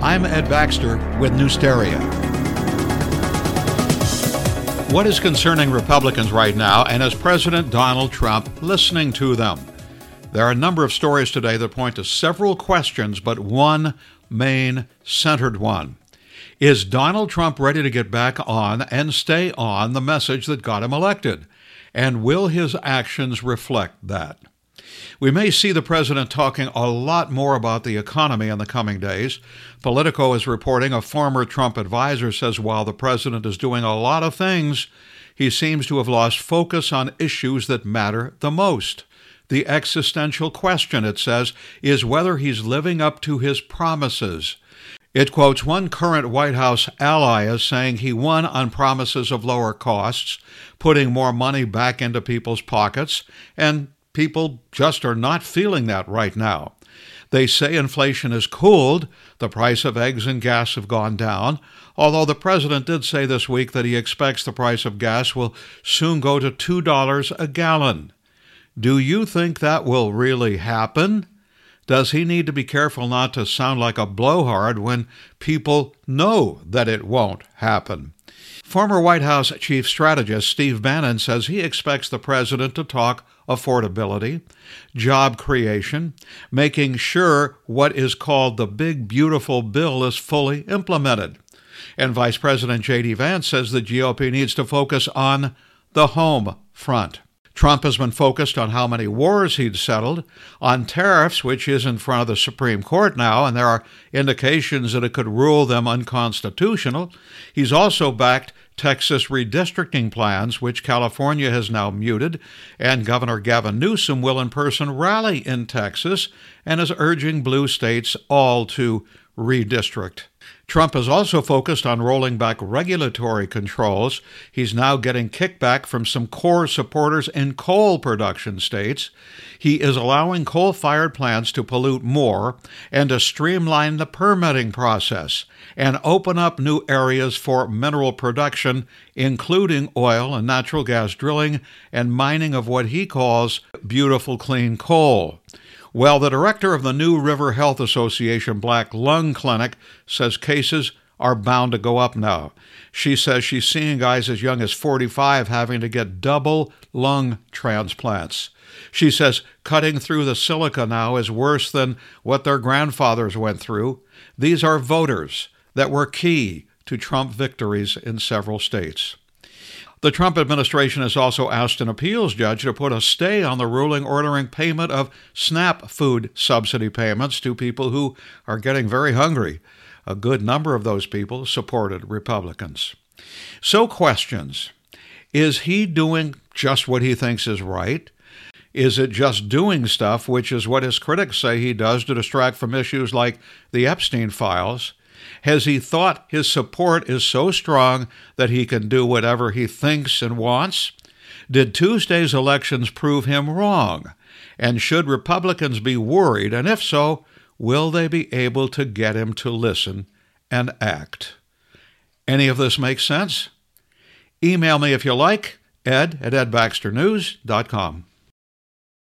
I'm Ed Baxter with Newsteria. What is concerning Republicans right now, and is President Donald Trump listening to them? There are a number of stories today that point to several questions, but one main centered one. Is Donald Trump ready to get back on and stay on the message that got him elected? And will his actions reflect that? We may see the president talking a lot more about the economy in the coming days. Politico is reporting a former Trump advisor says while the president is doing a lot of things, he seems to have lost focus on issues that matter the most. The existential question, it says, is whether he's living up to his promises. It quotes one current White House ally as saying he won on promises of lower costs, putting more money back into people's pockets, and people just are not feeling that right now. They say inflation has cooled, the price of eggs and gas have gone down, although the president did say this week that he expects the price of gas will soon go to $2 a gallon. Do you think that will really happen? Does he need to be careful not to sound like a blowhard when people know that it won't happen? Former White House chief strategist Steve Bannon says he expects the president to talk affordability, job creation, making sure what is called the Big Beautiful Bill is fully implemented. And Vice President J.D. Vance says the GOP needs to focus on the home front. Trump has been focused on how many wars he'd settled, on tariffs, which is in front of the Supreme Court now, and there are indications that it could rule them unconstitutional. He's also backed Texas redistricting plans, which California has now muted, and Governor Gavin Newsom will in person rally in Texas and is urging blue states all to redistrict. Trump is also focused on rolling back regulatory controls. He's now getting kickback from some core supporters in coal production states. He is allowing coal-fired plants to pollute more and to streamline the permitting process and open up new areas for mineral production, including oil and natural gas drilling and mining of what he calls beautiful clean coal. Well, the director of the New River Health Association Black Lung Clinic says cases are bound to go up now. She says she's seeing guys as young as 45 having to get double lung transplants. She says cutting through the silica now is worse than what their grandfathers went through. These are voters that were key to Trump victories in several states. The Trump administration has also asked an appeals judge to put a stay on the ruling ordering payment of SNAP food subsidy payments to people who are getting very hungry. A good number of those people supported Republicans. So questions. Is he doing just what he thinks is right? Is it just doing stuff, which is what his critics say he does to distract from issues like the Epstein files? Has he thought his support is so strong that he can do whatever he thinks and wants? Did Tuesday's elections prove him wrong? And should Republicans be worried? And if so, will they be able to get him to listen and act? Any of this make sense? Email me if you like, ed@edbaxternews.com.